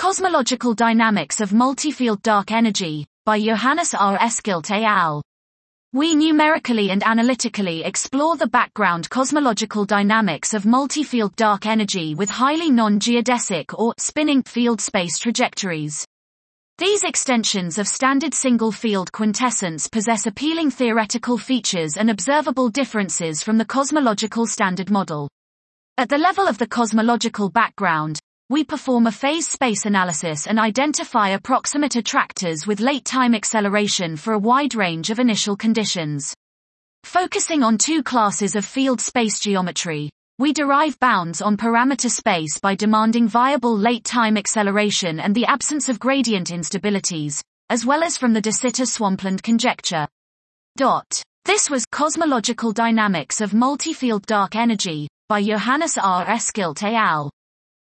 Cosmological Dynamics of Multifield Dark Energy, by Johannes R. Eskilt et al. We numerically and analytically explore the background cosmological dynamics of multifield dark energy with highly non-geodesic or spinning field space trajectories. These extensions of standard single-field quintessence possess appealing theoretical features and observable differences from the cosmological standard model. At the level of the cosmological background, we perform a phase space analysis and identify approximate attractors with late-time acceleration for a wide range of initial conditions. Focusing on two classes of field space geometry, we derive bounds on parameter space by demanding viable late-time acceleration and the absence of gradient instabilities, as well as from the de Sitter-Swampland conjecture. This was Cosmological Dynamics of Multifield Dark Energy, by Johannes R. Eskilt et al.